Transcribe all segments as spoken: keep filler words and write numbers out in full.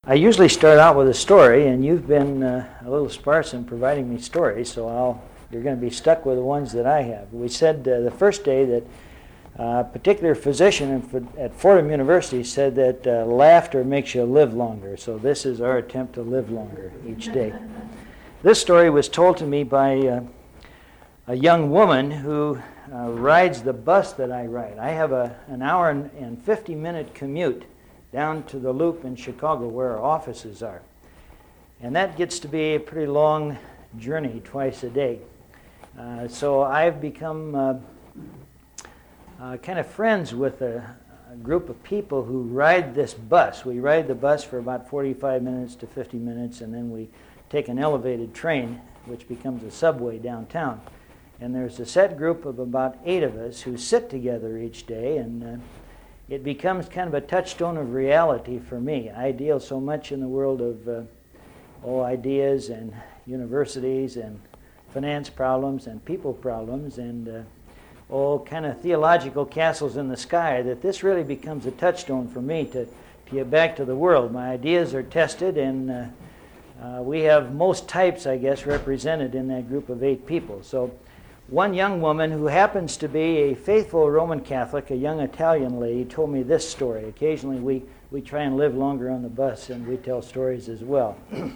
I usually start out with a story, and you've been uh, a little sparse in providing me stories, so I'll, you're going to be stuck with the ones that I have. We said uh, the first day that uh, a particular physician at Fordham University said that uh, laughter makes you live longer, so this is our attempt to live longer each day. This story was told to me by uh, a young woman who uh, rides the bus that I ride. I have a, an hour and fifty minute commute down to the Loop in Chicago where our offices are. And that gets to be a pretty long journey twice a day. Uh, so I've become uh, uh, kind of friends with a, a group of people who ride this bus. We ride the bus for about forty-five minutes to fifty minutes, and then we take an elevated train, which becomes a subway downtown. And there's a set group of about eight of us who sit together each day, and uh, it becomes kind of a touchstone of reality for me. I deal so much in the world of uh, oh, ideas and universities and finance problems and people problems and uh, oh, kind of theological castles in the sky that this really becomes a touchstone for me to, to get back to the world. My ideas are tested, and uh, uh, we have most types, I guess, represented in that group of eight people. So one young woman who happens to be a faithful Roman Catholic, a young Italian lady, told me this story. Occasionally we, we try and live longer on the bus, and we tell stories as well.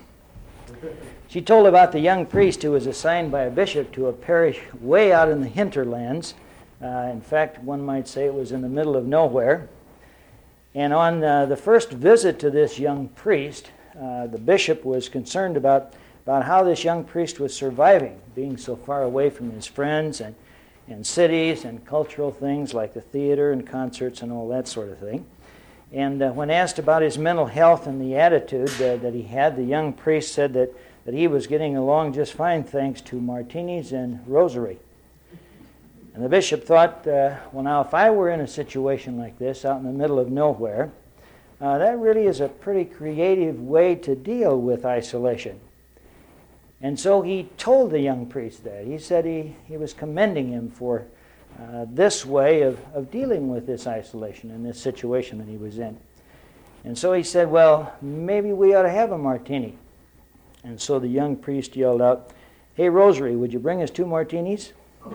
She told about the young priest who was assigned by a bishop to a parish way out in the hinterlands. Uh, in fact, one might say it was in the middle of nowhere. And on uh, the first visit to this young priest, uh, the bishop was concerned about about how this young priest was surviving, being so far away from his friends and, and cities and cultural things like the theater and concerts and all that sort of thing. And uh, when asked about his mental health and the attitude uh, that he had, the young priest said that, that he was getting along just fine thanks to martinis and rosary. And the bishop thought, uh, well, now, if I were in a situation like this out in the middle of nowhere, uh, that really is a pretty creative way to deal with isolation. And so he told the young priest that. He said he, he was commending him for uh, this way of, of dealing with this isolation and this situation that he was in. And so he said, well, maybe we ought to have a martini. And so the young priest yelled out, hey, Rosary, would you bring us two martinis?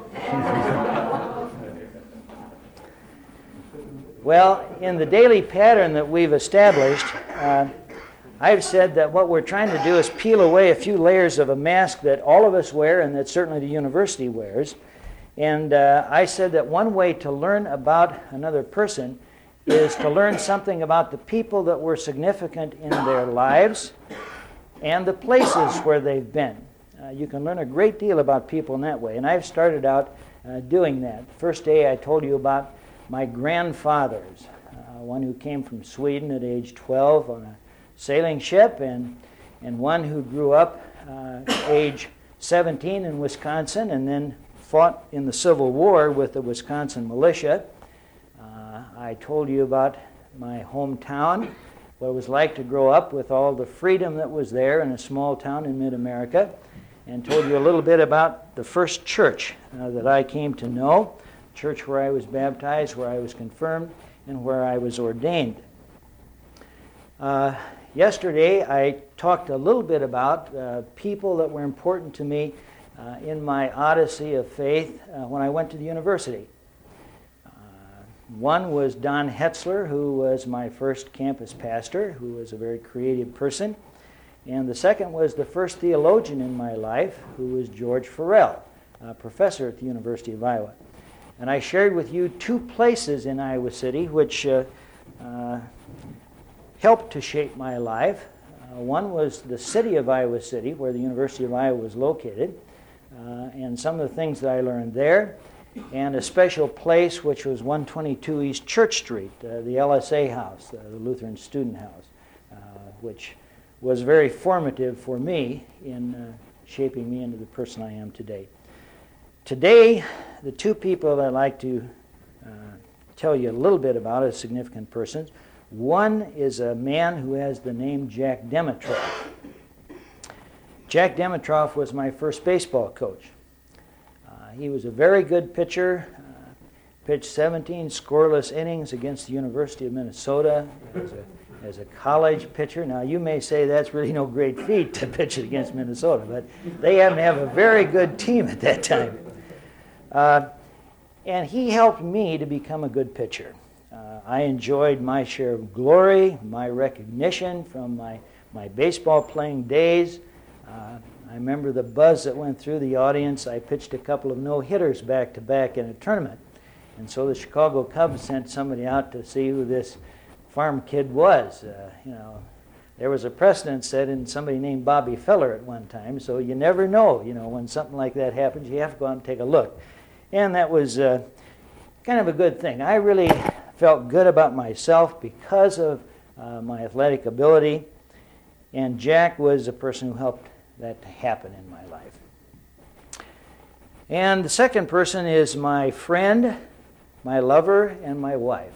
Well, in the daily pattern that we've established, uh, I've said that what we're trying to do is peel away a few layers of a mask that all of us wear and that certainly the university wears. And uh, I said that one way to learn about another person is to learn something about the people that were significant in their lives and the places where they've been. Uh, you can learn a great deal about people in that way. And I've started out uh, doing that. First day I told you about my grandfathers, uh, one who came from Sweden at age twelve on a sailing ship, and and one who grew up uh, age seventeen in Wisconsin and then fought in the Civil War with the Wisconsin militia. Uh, I told you about my hometown, what it was like to grow up with all the freedom that was there in a small town in mid-America, and told you a little bit about the first church uh, that I came to know, church where I was baptized, where I was confirmed, and where I was ordained. Uh, Yesterday, I talked a little bit about uh, people that were important to me uh, in my odyssey of faith uh, when I went to the university. Uh, one was Don Hetzler, who was my first campus pastor, who was a very creative person. And the second was the first theologian in my life, who was George Farrell, a professor at the University of Iowa. And I shared with you two places in Iowa City which uh, uh, helped to shape my life. Uh, one was the city of Iowa City, where the University of Iowa was located, uh, and some of the things that I learned there, and a special place which was one twenty-two East Church Street, uh, the L S A House, uh, the Lutheran Student House, uh, which was very formative for me in uh, shaping me into the person I am today. Today, the two people that I'd like to uh, tell you a little bit about as significant persons. One is a man who has the name Jack Dimitrov. Jack Dimitrov was my first baseball coach. Uh, he was a very good pitcher, uh, pitched seventeen scoreless innings against the University of Minnesota as a, as a college pitcher. Now, you may say that's really no great feat to pitch against Minnesota, but they happen to have a very good team at that time. Uh, and he helped me to become a good pitcher. Uh, I enjoyed my share of glory, my recognition from my, my baseball playing days. Uh, I remember the buzz that went through the audience. I pitched a couple of no-hitters back-to-back in a tournament. And so the Chicago Cubs sent somebody out to see who this farm kid was. Uh, you know, there was a precedent set in somebody named Bobby Feller at one time, so you never know. You know, when something like that happens, you have to go out and take a look. And that was uh, kind of a good thing. I really felt good about myself because of uh, my athletic ability, and Jack was a person who helped that to happen in my life. And the second person is my friend, my lover, and my wife.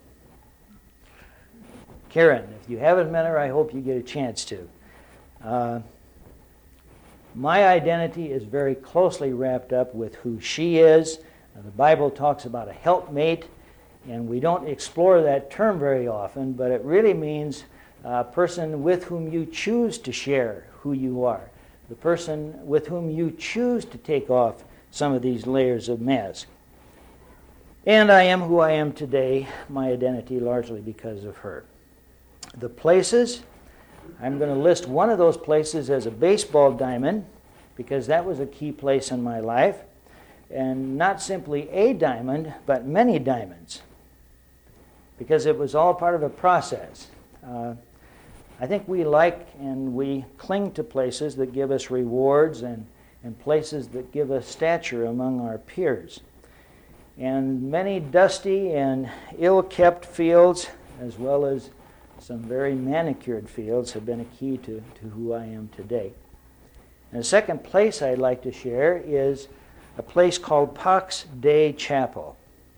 Karen. If you haven't met her, I hope you get a chance to. Uh, my identity is very closely wrapped up with who she is. Uh, the Bible talks about a helpmate, and we don't explore that term very often, but it really means a person with whom you choose to share who you are, the person with whom you choose to take off some of these layers of mask. And I am who I am today, my identity largely because of her. The places, I'm going to list one of those places as a baseball diamond, because that was a key place in my life, and not simply a diamond, but many diamonds, because it was all part of a process. Uh, I think we like and we cling to places that give us rewards and, and places that give us stature among our peers. And many dusty and ill-kept fields, as well as some very manicured fields, have been a key to, to who I am today. And the second place I'd like to share is a place called Pax Dei Chapel.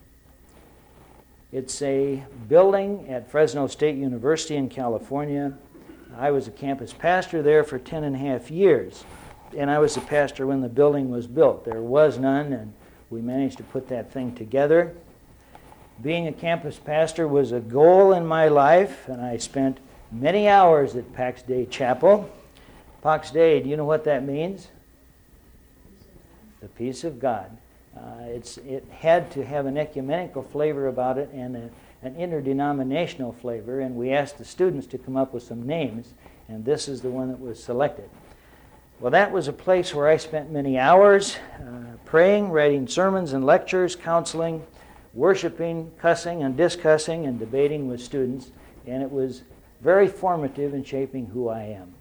It's a building at Fresno State University in California. I was a campus pastor there for ten and a half years, and I was the pastor when the building was built. There was none, and we managed to put that thing together. Being a campus pastor was a goal in my life, and I spent many hours at Pax Dei Chapel. Pax Dei, do you know what that means? The peace of God. Uh, it's, it had to have an ecumenical flavor about it and a, an interdenominational flavor, and we asked the students to come up with some names, and this is the one that was selected. Well, that was a place where I spent many hours uh, praying, writing sermons and lectures, counseling, worshiping, cussing and discussing, and debating with students, and it was very formative in shaping who I am.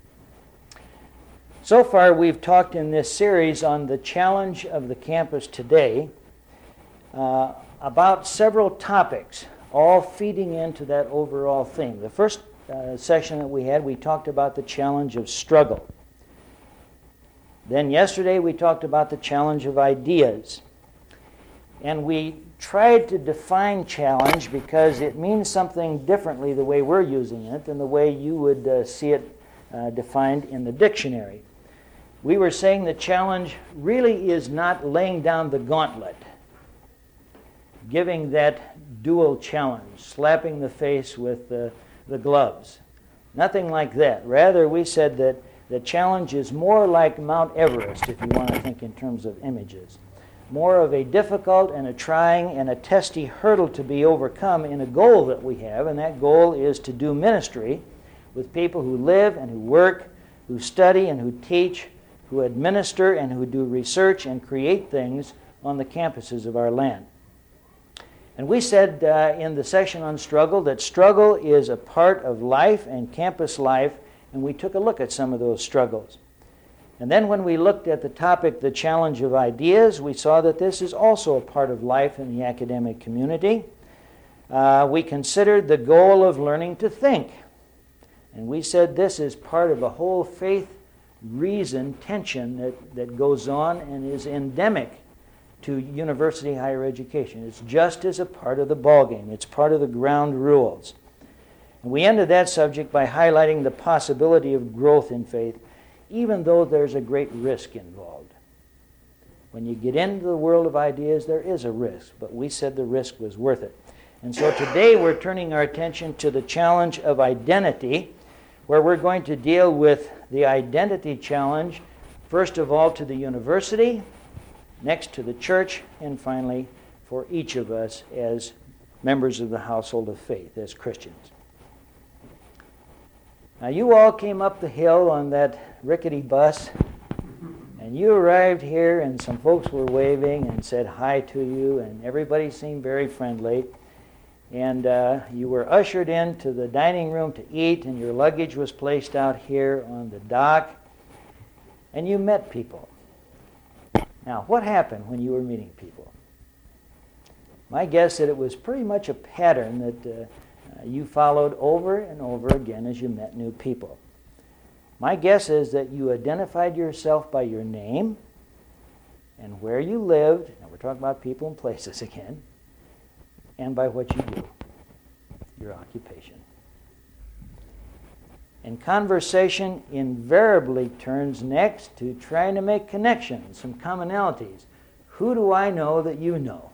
So far, we've talked in this series on the challenge of the campus today uh, about several topics, all feeding into that overall theme. The first uh, session that we had, we talked about the challenge of struggle. Then yesterday, we talked about the challenge of ideas. And we tried to define challenge because it means something differently the way we're using it than the way you would uh, see it uh, defined in the dictionary. We were saying the challenge really is not laying down the gauntlet, giving that dual challenge, slapping the face with the, the gloves. Nothing like that. Rather, we said that the challenge is more like Mount Everest, if you want to think in terms of images. More of a difficult and a trying and a testy hurdle to be overcome in a goal that we have, and that goal is to do ministry with people who live and who work, who study and who teach, who administer and who do research and create things on the campuses of our land. And we said uh, in the session on struggle that struggle is a part of life and campus life, and we took a look at some of those struggles. And then when we looked at the topic, the challenge of ideas, we saw that this is also a part of life in the academic community. Uh, we considered the goal of learning to think. And we said this is part of a whole faith-reason tension that, that goes on and is endemic to university higher education. It's just as a part of the ballgame. It's part of the ground rules. And we ended that subject by highlighting the possibility of growth in faith, even though there's a great risk involved. When you get into the world of ideas, there is a risk, but we said the risk was worth it. And so today we're turning our attention to the challenge of identity, where we're going to deal with the identity challenge, first of all to the university, next to the church, and finally for each of us as members of the household of faith, as Christians. Now you all came up the hill on that rickety bus, and you arrived here and some folks were waving and said hi to you, and everybody seemed very friendly. And uh, you were ushered into the dining room to eat, and your luggage was placed out here on the dock, and you met people. Now, what happened when you were meeting people? My guess that it was pretty much a pattern that uh, uh, you followed over and over again as you met new people. My guess is that you identified yourself by your name and where you lived, and we're talking about people and places again, and by what you do, your occupation. And conversation invariably turns next to trying to make connections, some commonalities. Who do I know that you know?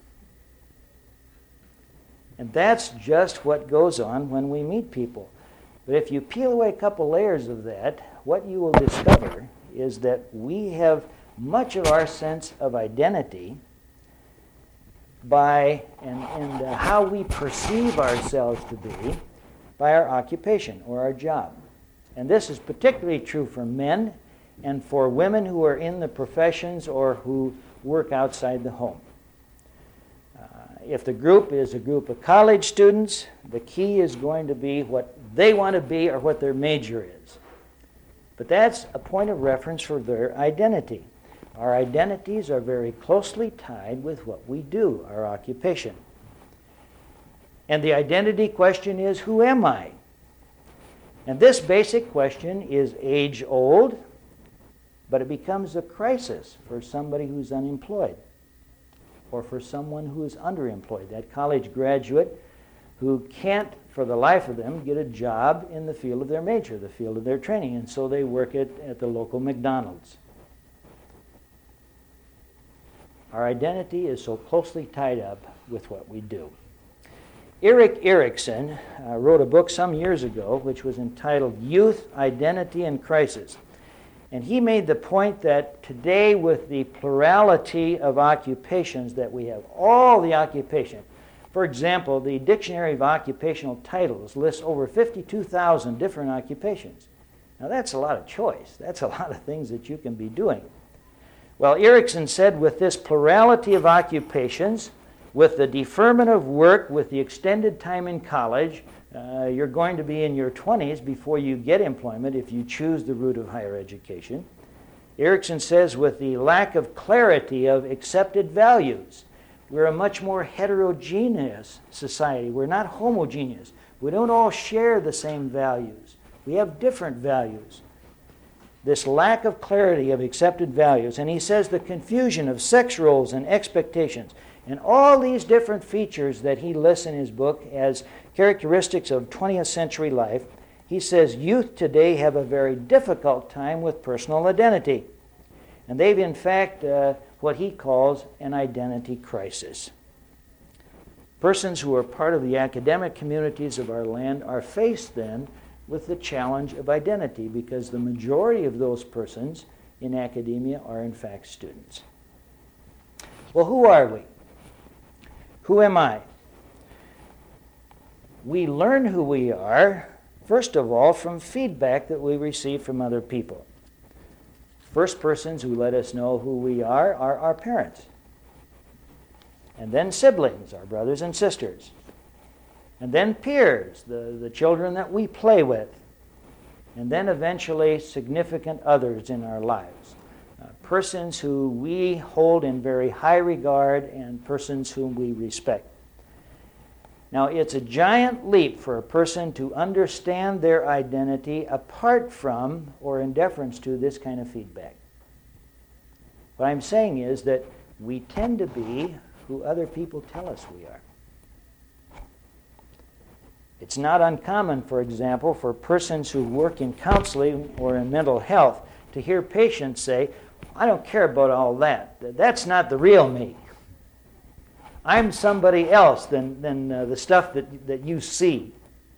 And that's just what goes on when we meet people. But if you peel away a couple layers of that, what you will discover is that we have much of our sense of identity by and, and uh, how we perceive ourselves to be by our occupation or our job. And this is particularly true for men and for women who are in the professions or who work outside the home. Uh, if the group is a group of college students, the key is going to be what they want to be or what their major is. But that's a point of reference for their identity. Our identities are very closely tied with what we do, our occupation. And the identity question is, who am I? And this basic question is age-old, but it becomes a crisis for somebody who's unemployed or for someone who is underemployed, that college graduate who can't, for the life of them, get a job in the field of their major, the field of their training, and so they work at, at the local McDonald's. Our identity is so closely tied up with what we do. Erik Erikson uh, wrote a book some years ago which was entitled Youth, Identity, and Crisis. And he made the point that today, with the plurality of occupations that we have, all the occupation, for example, the Dictionary of Occupational Titles lists over fifty-two thousand different occupations. Now that's a lot of choice. That's a lot of things that you can be doing. Well, Erikson said with this plurality of occupations, with the deferment of work, with the extended time in college, uh, you're going to be in your twenties before you get employment if you choose the route of higher education. Erikson says with the lack of clarity of accepted values, we're a much more heterogeneous society. We're not homogeneous. We don't all share the same values. We have different values. This lack of clarity of accepted values. And he says the confusion of sex roles and expectations and all these different features that he lists in his book as characteristics of twentieth century life, he says youth today have a very difficult time with personal identity. And they've in fact uh, what he calls an identity crisis. Persons who are part of the academic communities of our land are faced then with the challenge of identity, because the majority of those persons in academia are in fact students. Well, who are we? Who am I? We learn who we are, first of all, from feedback that we receive from other people. First persons who let us know who we are are our parents. And then siblings, our brothers and sisters. And then peers, the, the children that we play with. And then eventually significant others in our lives. Uh, persons who we hold in very high regard and persons whom we respect. Now, it's a giant leap for a person to understand their identity apart from or in deference to this kind of feedback. What I'm saying is that we tend to be who other people tell us we are. It's not uncommon, for example, for persons who work in counseling or in mental health to hear patients say, I don't care about all that. That's not the real me. I'm somebody else than, than uh, the stuff that, that you see.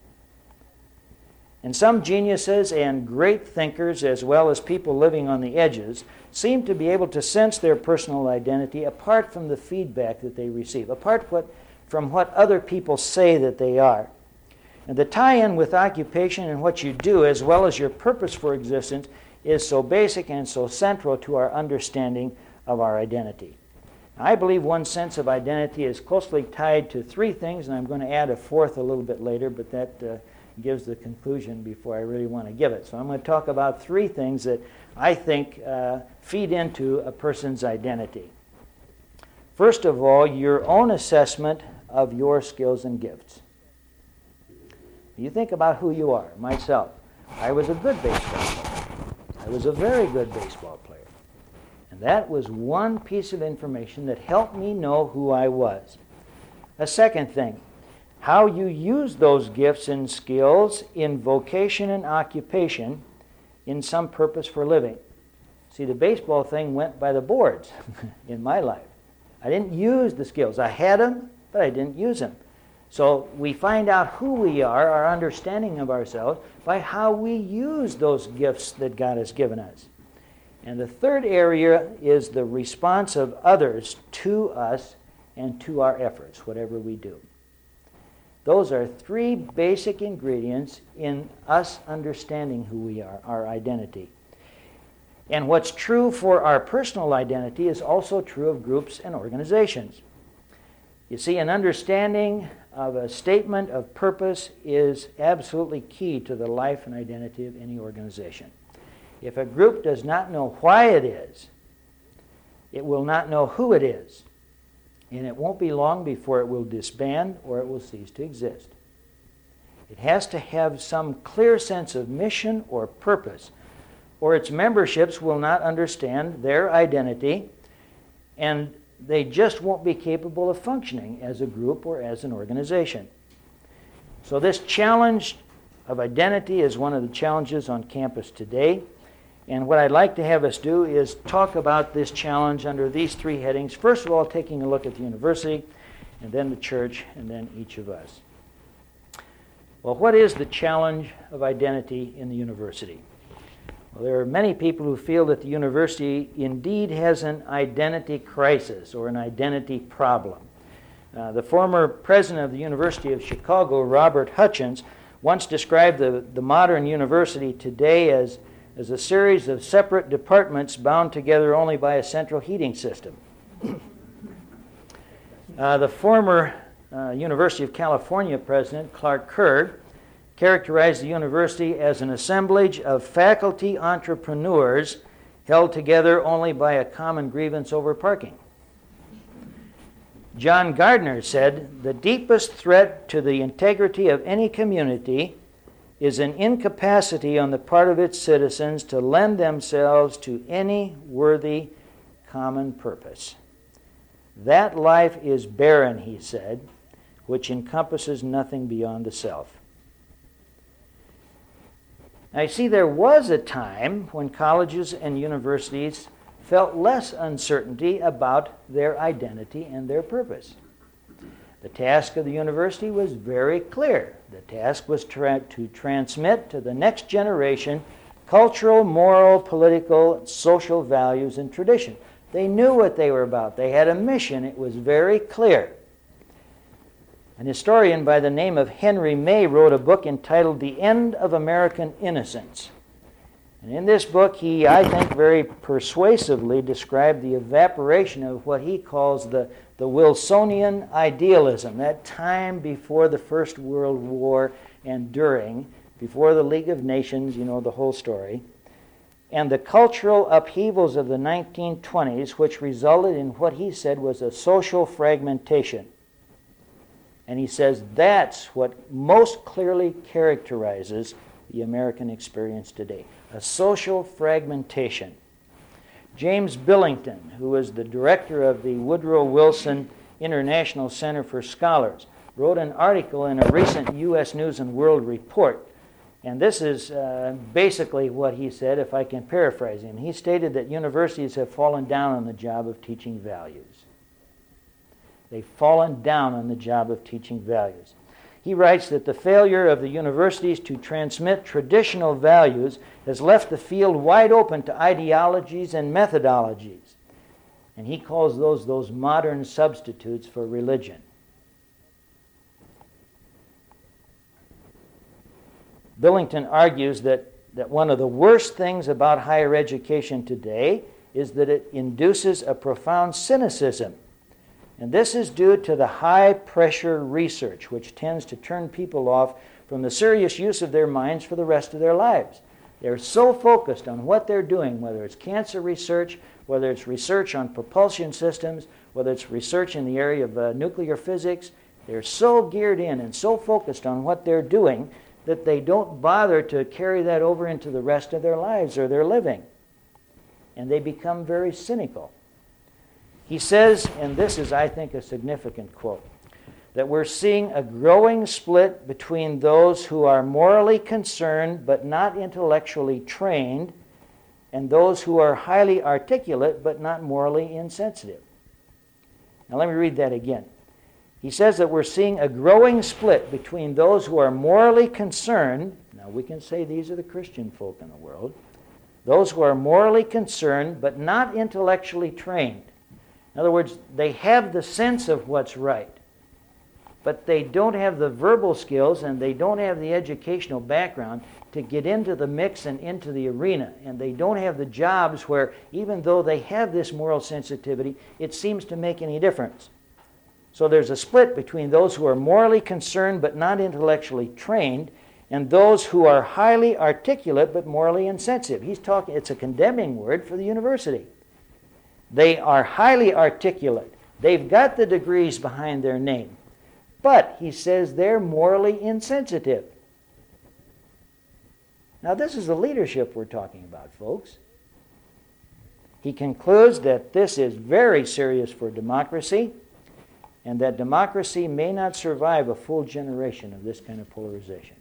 And some geniuses and great thinkers, as well as people living on the edges, seem to be able to sense their personal identity apart from the feedback that they receive, apart what, from what other people say that they are. And the tie-in with occupation and what you do, as well as your purpose for existence, is so basic and so central to our understanding of our identity. I believe one's sense of identity is closely tied to three things, and I'm going to add a fourth a little bit later, but that uh, gives the conclusion before I really want to give it. So I'm going to talk about three things that I think uh, feed into a person's identity. First of all, your own assessment of your skills and gifts. You think about who you are. Myself, I was a good baseball player. I was a very good baseball player. And that was one piece of information that helped me know who I was. A second thing, how you use those gifts and skills in vocation and occupation in some purpose for living. See, the baseball thing went by the boards in my life. I didn't use the skills. I had them, but I didn't use them. So we find out who we are, our understanding of ourselves, by how we use those gifts that God has given us. And the third area is the response of others to us and to our efforts, whatever we do. Those are three basic ingredients in us understanding who we are, our identity. And what's true for our personal identity is also true of groups and organizations. You see, an understanding of a statement of purpose is absolutely key to the life and identity of any organization. If a group does not know why it is, it will not know who it is. And it won't be long before it will disband or it will cease to exist. It has to have some clear sense of mission or purpose, or its memberships will not understand their identity, and they just won't be capable of functioning as a group or as an organization. So this challenge of identity is one of the challenges on campus today. And what I'd like to have us do is talk about this challenge under these three headings. First of all, taking a look at the university, and then the church, and then each of us. Well, what is the challenge of identity in the university? Well, there are many people who feel that the university indeed has an identity crisis or an identity problem. Uh, the former president of the University of Chicago, Robert Hutchins, once described the, the modern university today as as a series of separate departments bound together only by a central heating system. uh, the former uh, University of California president, Clark Kerr, characterized the university as an assemblage of faculty entrepreneurs held together only by a common grievance over parking. John Gardner said, "The deepest threat to the integrity of any community is an incapacity on the part of its citizens to lend themselves to any worthy common purpose. That life is barren," he said, "which encompasses nothing beyond the self." Now, you see, there was a time when colleges and universities felt less uncertainty about their identity and their purpose. The task of the university was very clear. The task was tra- to transmit to the next generation cultural, moral, political, social values and tradition. They knew what they were about. They had a mission. It was very clear. An historian by the name of Henry May wrote a book entitled The End of American Innocence. And in this book, he, I think, very persuasively described the evaporation of what he calls the, the Wilsonian idealism, that time before the First World War and during, before the League of Nations, you know the whole story, and the cultural upheavals of the nineteen twenties, which resulted in what he said was a social fragmentation. And he says that's what most clearly characterizes the American experience today. A social fragmentation. James Billington, who was the director of the Woodrow Wilson International Center for Scholars, wrote an article in a recent U S News and World Report. And this is uh, basically what he said, if I can paraphrase him. He stated that universities have fallen down on the job of teaching values. They've fallen down on the job of teaching values. He writes that the failure of the universities to transmit traditional values has left the field wide open to ideologies and methodologies. And he calls those those modern substitutes for religion. Billington argues that, that one of the worst things about higher education today is that it induces a profound cynicism. And this is due to the high-pressure research, which tends to turn people off from the serious use of their minds for the rest of their lives. They're so focused on what they're doing, whether it's cancer research, whether it's research on propulsion systems, whether it's research in the area of uh, nuclear physics. They're so geared in and so focused on what they're doing that they don't bother to carry that over into the rest of their lives or their living. And they become very cynical. He says, and this is, I think, a significant quote, that we're seeing a growing split between those who are morally concerned but not intellectually trained and those who are highly articulate but not morally insensitive. Now let me read that again. He says that we're seeing a growing split between those who are morally concerned, now we can say these are the Christian folk in the world, those who are morally concerned but not intellectually trained. In other words, they have the sense of what's right, but they don't have the verbal skills and they don't have the educational background to get into the mix and into the arena. And they don't have the jobs where, even though they have this moral sensitivity, it seems to make any difference. So there's a split between those who are morally concerned but not intellectually trained and those who are highly articulate but morally insensitive. He's talking, it's a condemning word for the university. They are highly articulate. They've got the degrees behind their name. But, he says, they're morally insensitive. Now, this is the leadership we're talking about, folks. He concludes that this is very serious for democracy and that democracy may not survive a full generation of this kind of polarization.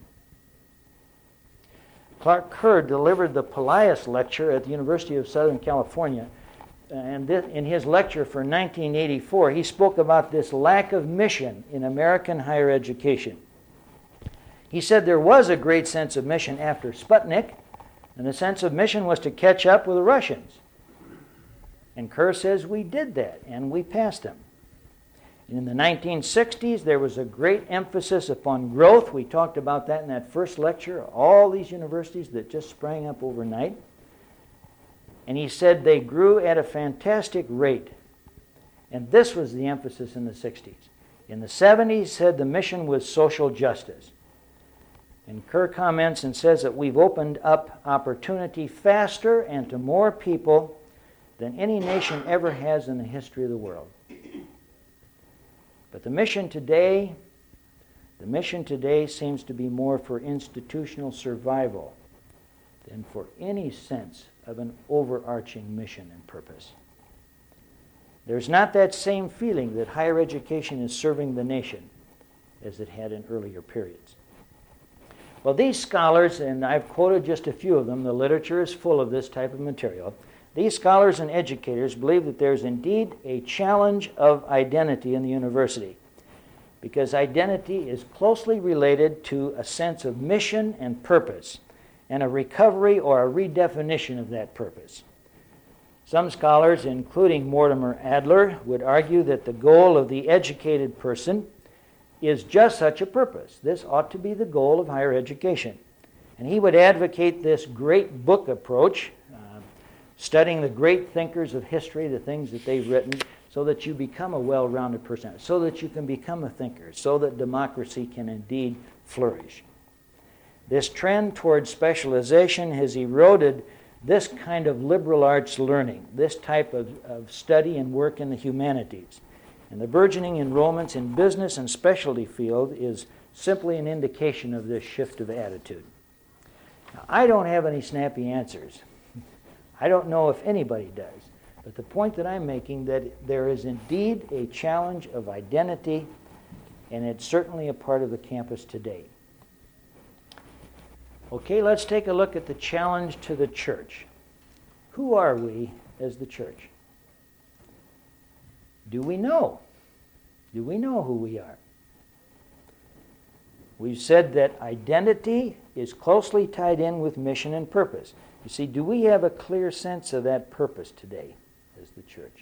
Clark Kerr delivered the Polias Lecture at the University of Southern California. And this, in his lecture for nineteen eighty-four, he spoke about this lack of mission in American higher education. He said there was a great sense of mission after Sputnik, and the sense of mission was to catch up with the Russians. And Kerr says we did that, and we passed them. In the nineteen sixties, there was a great emphasis upon growth. We talked about that in that first lecture, all these universities that just sprang up overnight. And he said they grew at a fantastic rate. And this was the emphasis in the sixties. In the seventies, he said the mission was social justice. And Kerr comments and says that we've opened up opportunity faster and to more people than any nation ever has in the history of the world. But the mission today, the mission today seems to be more for institutional survival than for any sense of an overarching mission and purpose. There's not that same feeling that higher education is serving the nation as it had in earlier periods. Well, these scholars, and I've quoted just a few of them, the literature is full of this type of material. These scholars and educators believe that there's indeed a challenge of identity in the university, because identity is closely related to a sense of mission and purpose, and a recovery or a redefinition of that purpose. Some scholars, including Mortimer Adler, would argue that the goal of the educated person is just such a purpose. This ought to be the goal of higher education. And he would advocate this great book approach, uh, studying the great thinkers of history, the things that they've written, so that you become a well-rounded person, so that you can become a thinker, so that democracy can indeed flourish. This trend towards specialization has eroded this kind of liberal arts learning, this type of, of study and work in the humanities. And the burgeoning enrollments in business and specialty field is simply an indication of this shift of attitude. Now, I don't have any snappy answers. I don't know if anybody does. But the point that I'm making that there is indeed a challenge of identity, and it's certainly a part of the campus today. Okay, let's take a look at the challenge to the church. Who are we as the church? Do we know? Do we know who we are? We've said that identity is closely tied in with mission and purpose. You see, do we have a clear sense of that purpose today as the church?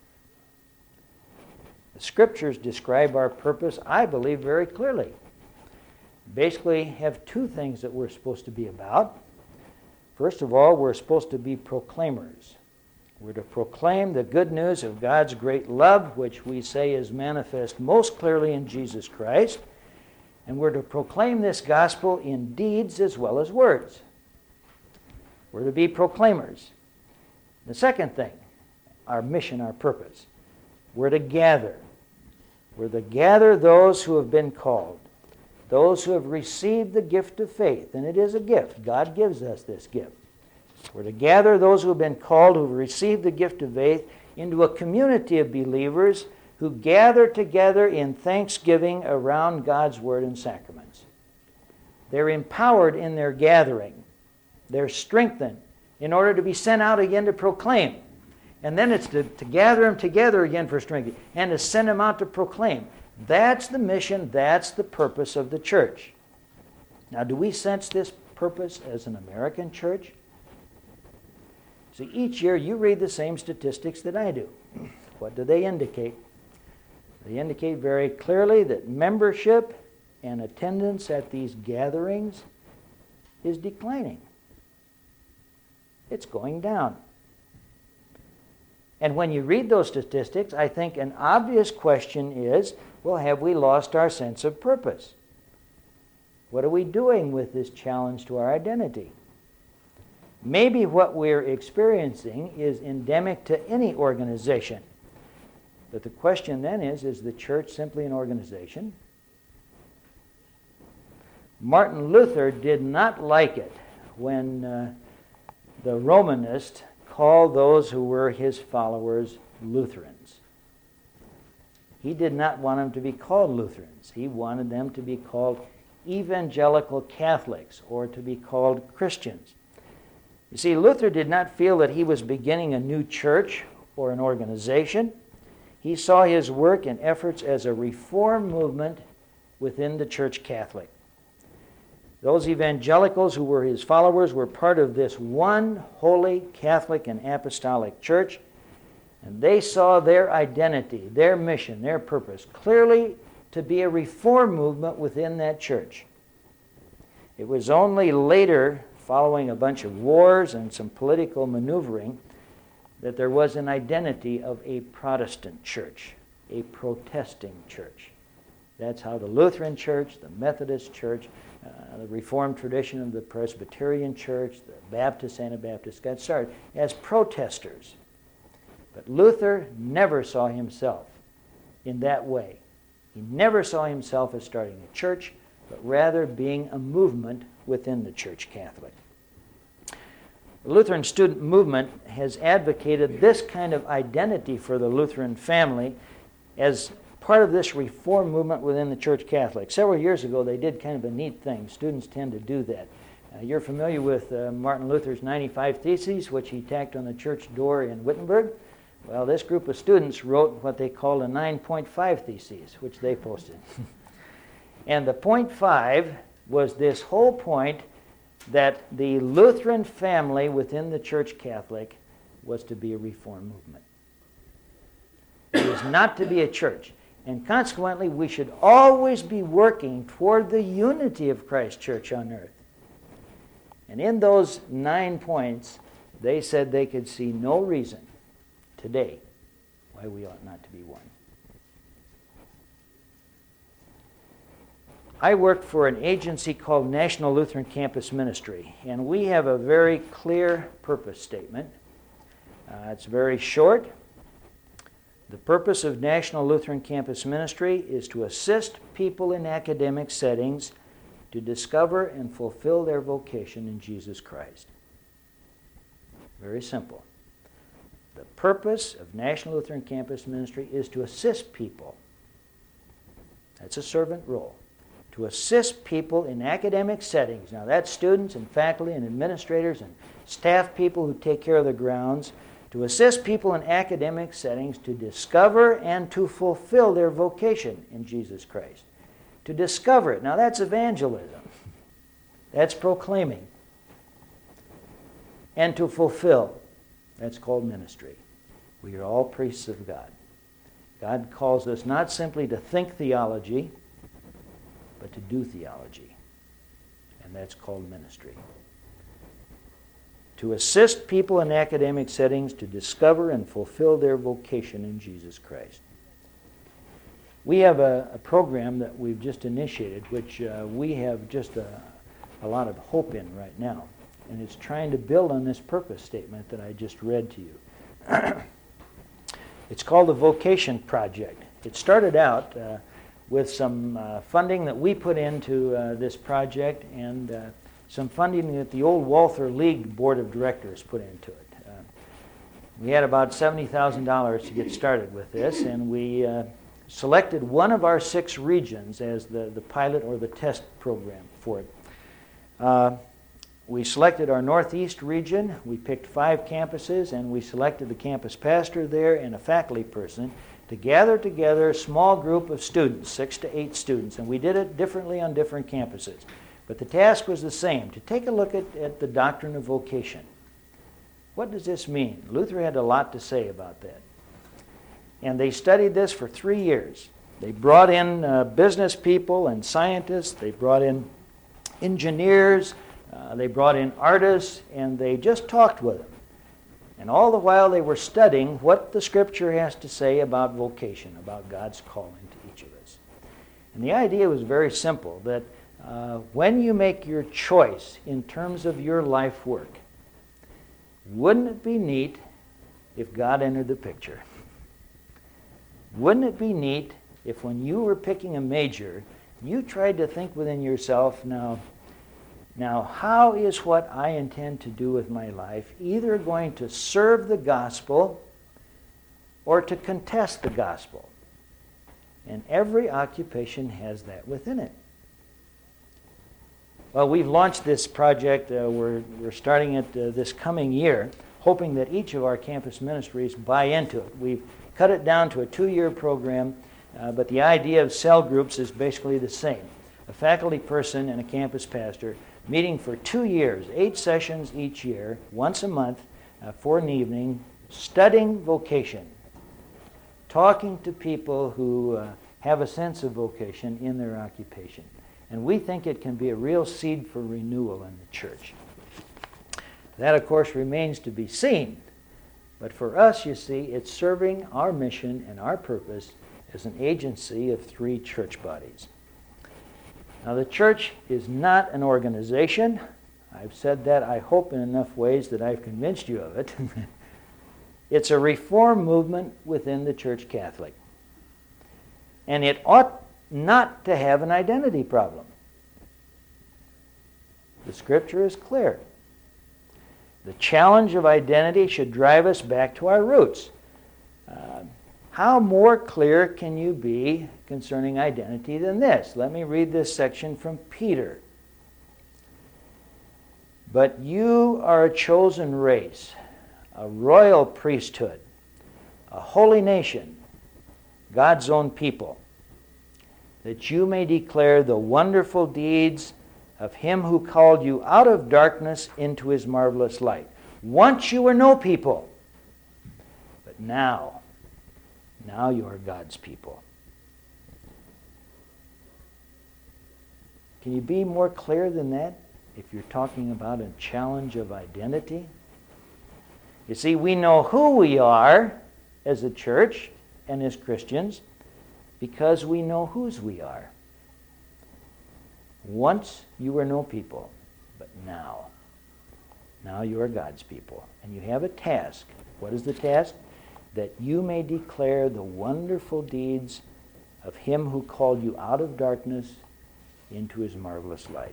The Scriptures describe our purpose, I believe, very clearly. Basically, have two things that we're supposed to be about. First of all, we're supposed to be proclaimers. We're to proclaim the good news of God's great love, which we say is manifest most clearly in Jesus Christ. And we're to proclaim this gospel in deeds as well as words. We're to be proclaimers. The second thing, our mission, our purpose, we're to gather. We're to gather those who have been called, those who have received the gift of faith. And it is a gift. God gives us this gift. We're to gather those who have been called, who have received the gift of faith, into a community of believers who gather together in thanksgiving around God's Word and sacraments. They're empowered in their gathering. They're strengthened in order to be sent out again to proclaim. And then it's to, to gather them together again for strength and to send them out to proclaim. That's the mission, that's the purpose of the church. Now, do we sense this purpose as an American church? See, each year you read the same statistics that I do. What do they indicate? They indicate very clearly that membership and attendance at these gatherings is declining. It's going down. And when you read those statistics, I think an obvious question is, well, have we lost our sense of purpose? What are we doing with this challenge to our identity? Maybe what we're experiencing is endemic to any organization. But the question then is, is the church simply an organization? Martin Luther did not like it when uh, the Romanists called those who were his followers Lutherans. He did not want them to be called Lutherans. He wanted them to be called evangelical Catholics or to be called Christians. You see, Luther did not feel that he was beginning a new church or an organization. He saw his work and efforts as a reform movement within the Church Catholic. Those evangelicals who were his followers were part of this one holy Catholic and apostolic church, and they saw their identity, their mission, their purpose clearly to be a reform movement within that church. It was only later, following a bunch of wars and some political maneuvering, that there was an identity of a Protestant church, a protesting church. That's how the Lutheran Church, the Methodist Church, uh, the Reformed tradition of the Presbyterian Church, the Baptist, Anabaptist got started, as protesters. But Luther never saw himself in that way. He never saw himself as starting a church, but rather being a movement within the Church Catholic. The Lutheran student movement has advocated this kind of identity for the Lutheran family as part of this reform movement within the Church Catholic. Several years ago, they did kind of a neat thing. Students tend to do that. Uh, you're familiar with uh, Martin Luther's ninety-five Theses, which he tacked on the church door in Wittenberg. Well, this group of students wrote what they called a nine point five Theses, which they posted. And the point five was this whole point that the Lutheran family within the Church Catholic was to be a reform movement. It was not to be a church. And consequently, we should always be working toward the unity of Christ's church on earth. And in those nine points, they said they could see no reason today why we ought not to be one. I work for an agency called National Lutheran Campus Ministry, and we have a very clear purpose statement. Uh, it's very short. The purpose of National Lutheran Campus Ministry is to assist people in academic settings to discover and fulfill their vocation in Jesus Christ. Very simple. The purpose of National Lutheran Campus Ministry is to assist people. That's a servant role. To assist people in academic settings. Now that's students and faculty and administrators and staff people who take care of the grounds, To assist people in academic settings to discover and to fulfill their vocation in Jesus Christ. To discover it. Now that's evangelism. That's proclaiming. And to fulfill. That's called ministry. We are all priests of God. God calls us not simply to think theology, but to do theology. And that's called ministry. To assist people in academic settings to discover and fulfill their vocation in Jesus Christ. We have a, a program that we've just initiated, which uh, we have just a, a lot of hope in right now. And it's trying to build on this purpose statement that I just read to you. It's called the Vocation Project. It started out uh, with some uh, funding that we put into uh, this project and uh, some funding that the old Walther League Board of Directors put into it. Uh, we had about seventy thousand dollars to get started with this, and we uh, selected one of our six regions as the, the pilot or the test program for it. Uh, we selected our Northeast region. We picked five campuses, and we selected the campus pastor there and a faculty person to gather together a small group of students, six to eight students, and we did it differently on different campuses. But the task was the same, to take a look at, at the doctrine of vocation. What does this mean? Luther had a lot to say about that. And they studied this for three years. They brought in uh, business people and scientists. They brought in engineers. Uh, they brought in artists, and they just talked with them. And all the while they were studying what the Scripture has to say about vocation, about God's calling to each of us. And the idea was very simple, that Uh, when you make your choice in terms of your life work, wouldn't it be neat if God entered the picture? Wouldn't it be neat if when you were picking a major, you tried to think within yourself, now, now how is what I intend to do with my life either going to serve the gospel or to contest the gospel? And every occupation has that within it. Well, we've launched this project. Uh, we're, we're starting it uh, this coming year, hoping that each of our campus ministries buy into it. We've cut it down to a two-year program, uh, but the idea of cell groups is basically the same. A faculty person and a campus pastor meeting for two years, eight sessions each year, once a month, uh, for an evening, studying vocation, talking to people who uh, have a sense of vocation in their occupation. And we think it can be a real seed for renewal in the church. That, of course, remains to be seen. But for us, you see, it's serving our mission and our purpose as an agency of three church bodies. Now, the church is not an organization. I've said that, I hope, in enough ways that I've convinced you of it. It's a reform movement within the Church Catholic. And it ought not to have an identity problem. The Scripture is clear. The challenge of identity should drive us back to our roots. Uh, how more clear can you be concerning identity than this? Let me read this section from Peter. But you are a chosen race, a royal priesthood, a holy nation, God's own people, that you may declare the wonderful deeds of him who called you out of darkness into his marvelous light. Once you were no people, but now, now you are God's people. Can you be more clear than that if you're talking about a challenge of identity? You see, we know who we are as a church and as Christians, because we know whose we are. Once you were no people, but now, now you are God's people. And you have a task. What is the task? That you may declare the wonderful deeds of him who called you out of darkness into his marvelous light.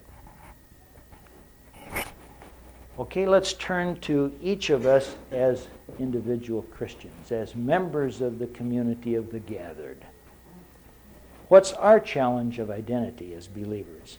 Okay, let's turn to each of us as individual Christians, as members of the community of the gathered. What's our challenge of identity as believers?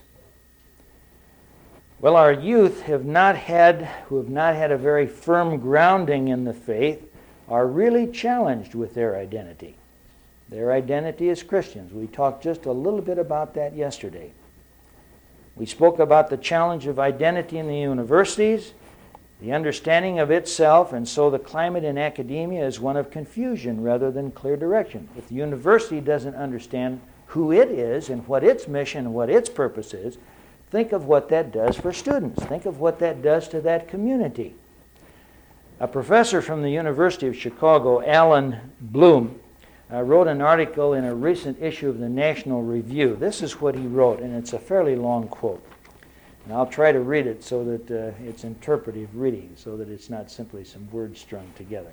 Well, our youth have not had, who have not had a very firm grounding in the faith, are really challenged with their identity. Their identity as Christians. We talked just a little bit about that yesterday. We spoke about the challenge of identity in the universities, the understanding of itself, and so the climate in academia is one of confusion rather than clear direction. If the university doesn't understand who it is and what its mission and what its purpose is, think of what that does for students. Think of what that does to that community. A professor from the University of Chicago, Alan Bloom, uh, wrote an article in a recent issue of the National Review. This is what he wrote, and it's a fairly long quote. And I'll try to read it so that uh, it's interpretive reading, so that it's not simply some words strung together.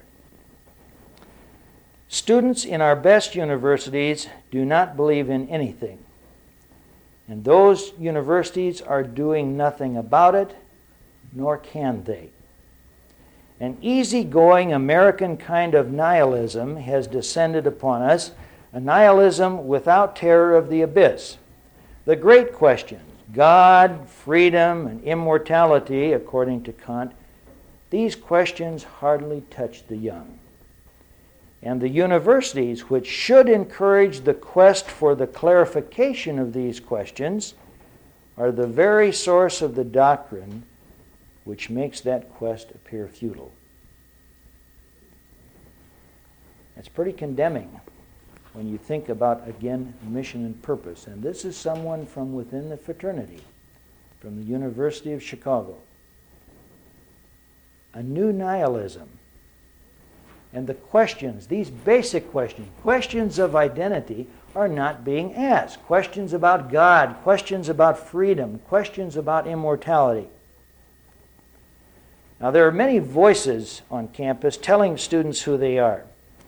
Students in our best universities do not believe in anything, and those universities are doing nothing about it, nor can they. An easygoing American kind of nihilism has descended upon us, a nihilism without terror of the abyss. The great questions, God, freedom, and immortality, according to Kant, these questions hardly touch the young. And the universities, which should encourage the quest for the clarification of these questions, are the very source of the doctrine which makes that quest appear futile. That's pretty condemning when you think about, again, mission and purpose. And this is someone from within the fraternity, from the University of Chicago. A new nihilism. And the questions, these basic questions, questions of identity, are not being asked. Questions about God, questions about freedom, questions about immortality. Now, there are many voices on campus telling students who they are.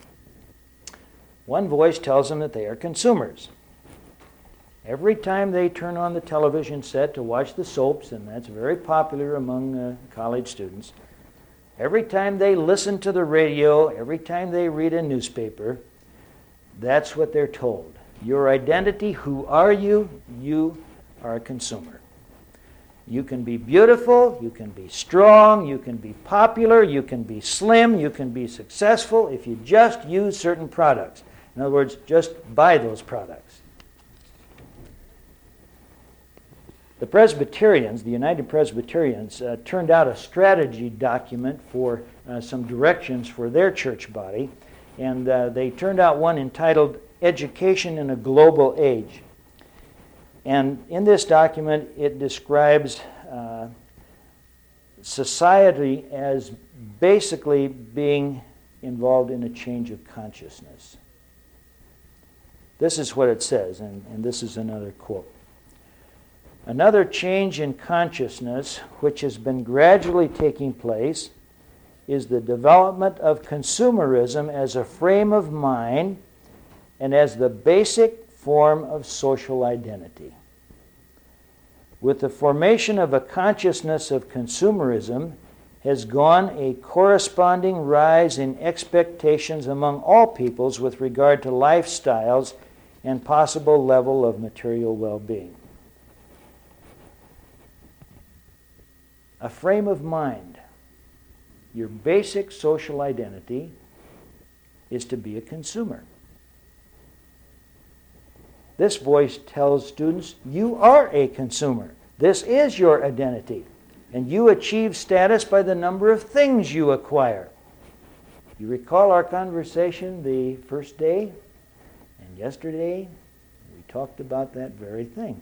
One voice tells them that they are consumers. Every time they turn on the television set to watch the soaps, and that's very popular among uh, college students, every time they listen to the radio, every time they read a newspaper, that's what they're told. Your identity, who are you? You are a consumer. You can be beautiful, you can be strong, you can be popular, you can be slim, you can be successful if you just use certain products. In other words, just buy those products. The Presbyterians, the United Presbyterians, uh, turned out a strategy document for uh, some directions for their church body, and uh, they turned out one entitled Education in a Global Age. And in this document, it describes uh, society as basically being involved in a change of consciousness. This is what it says, and, and this is another quote. Another change in consciousness, which has been gradually taking place, is the development of consumerism as a frame of mind and as the basic form of social identity. With the formation of a consciousness of consumerism has gone a corresponding rise in expectations among all peoples with regard to lifestyles and possible level of material well-being. A frame of mind. Your basic social identity is to be a consumer. This voice tells students, you are a consumer. This is your identity. And you achieve status by the number of things you acquire. You recall our conversation the first day and yesterday? We talked about that very thing.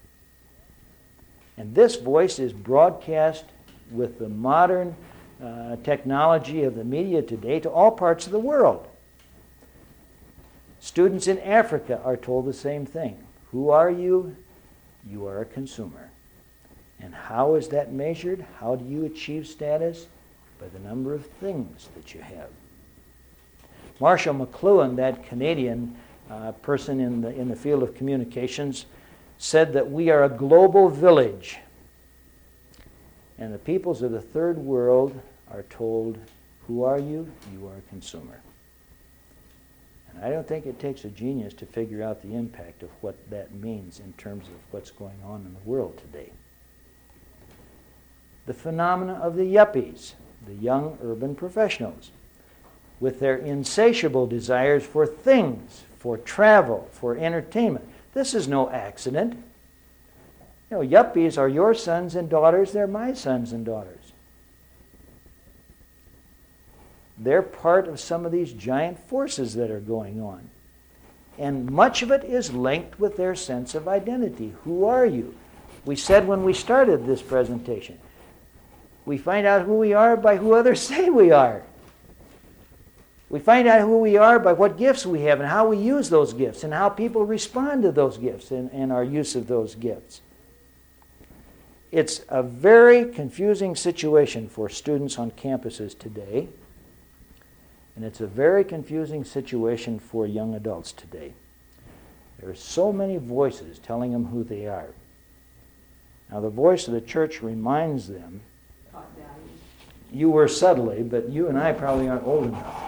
And this voice is broadcast with the modern uh, technology of the media today to all parts of the world. Students in Africa are told the same thing. Who are you? You are a consumer. And how is that measured? How do you achieve status? By the number of things that you have. Marshall McLuhan, that Canadian uh, person in the, in the field of communications, said that we are a global village. And the peoples of the third world are told, who are you? You are a consumer. And I don't think it takes a genius to figure out the impact of what that means in terms of what's going on in the world today. The phenomena of the yuppies, the young urban professionals. with their insatiable desires for things, for travel, for entertainment. This is no accident. You know, yuppies are your sons and daughters, they're my sons and daughters. They're part of some of these giant forces that are going on. And much of it is linked with their sense of identity. Who are you? We said when we started this presentation, we find out who we are by who others say we are. We find out who we are by what gifts we have and how we use those gifts and how people respond to those gifts and, and our use of those gifts. It's a very confusing situation for students on campuses today, and it's a very confusing situation for young adults today. There are so many voices telling them who they are. Now, the voice of the church reminds them, you were subtly, but you and I probably aren't old enough.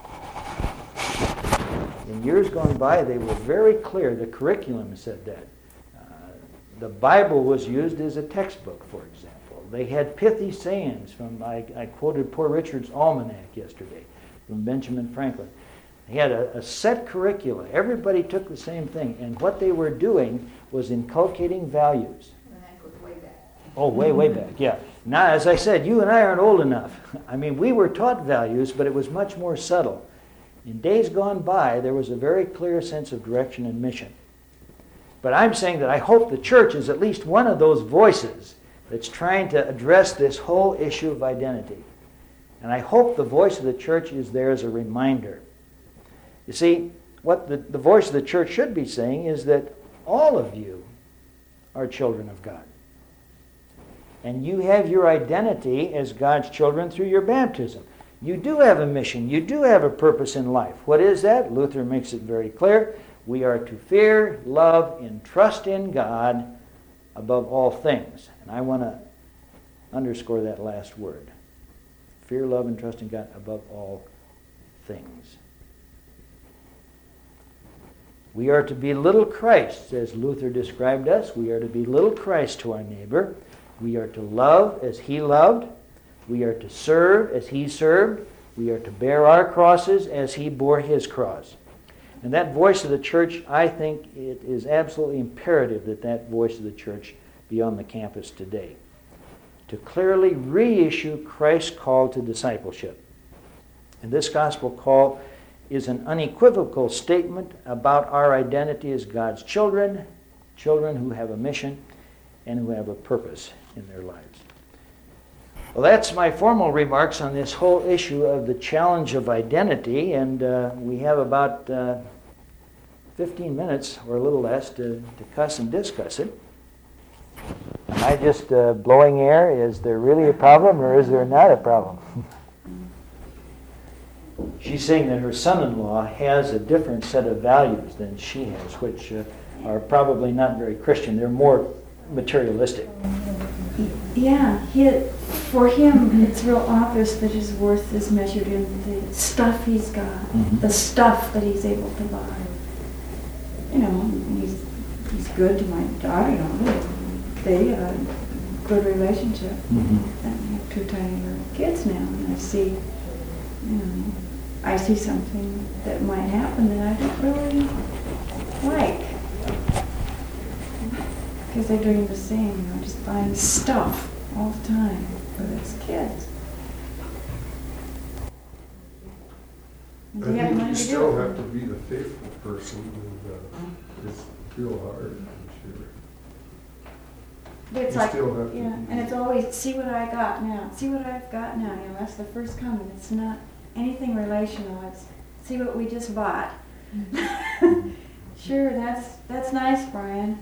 In years gone by, they were very clear. The curriculum said that. Uh, the Bible was used as a textbook, for example. They had pithy sayings from, I, I quoted Poor Richard's Almanac yesterday, from Benjamin Franklin. They had a, a set curricula. Everybody took the same thing, and what they were doing was inculcating values. And that goes way back. Oh, way, way back, yeah. Now, as I said, you and I aren't old enough. I mean, we were taught values, but it was much more subtle. In days gone by, there was a very clear sense of direction and mission. But I'm saying that I hope the church is at least one of those voices that's trying to address this whole issue of identity. And I hope the voice of the church is there as a reminder. You see, what the, the voice of the church should be saying is that all of you are children of God. And you have your identity as God's children through your baptism. You do have a mission. You do have a purpose in life. What is that? Luther makes it very clear. We are to fear, love, and trust in God above all things. And I want to underscore that last word. Fear, love, and trust in God above all things. We are to be little Christ, as Luther described us. We are to be little Christ to our neighbor. We are to love as he loved. We are to serve as he served. We are to bear our crosses as he bore his cross. And that voice of the church, I think it is absolutely imperative that that voice of the church be on the campus today. To clearly reissue Christ's call to discipleship. And this gospel call is an unequivocal statement about our identity as God's children, children who have a mission and who have a purpose in their lives. Well, that's my formal remarks on this whole issue of the challenge of identity, and uh, we have about uh, fifteen minutes or a little less to, to cuss and discuss it. Am I just uh, blowing air? Is there really a problem, or is there not a problem? She's saying that her son-in-law has a different set of values than she has, which uh, are probably not very Christian. They're more materialistic. Yeah, he, for him, it's real obvious that his worth is measured in the stuff he's got, mm-hmm. the stuff that he's able to buy. You know, he's he's good to my daughter. You know, they have a good relationship. Mm-hmm. And we have two tiny little kids now, and I see, you know, I see something that might happen that I don't really like. Because they're doing the same, you know, just buying stuff all the time for those kids. I think you still have to be the faithful person, and uh, it's real hard, I'm sure. But it's You like, still have to yeah, be- and it's always, see what I got now, see what I've got now, you know, that's the first comment. It's not anything relational, it's see what we just bought. Sure, that's that's nice, Brian.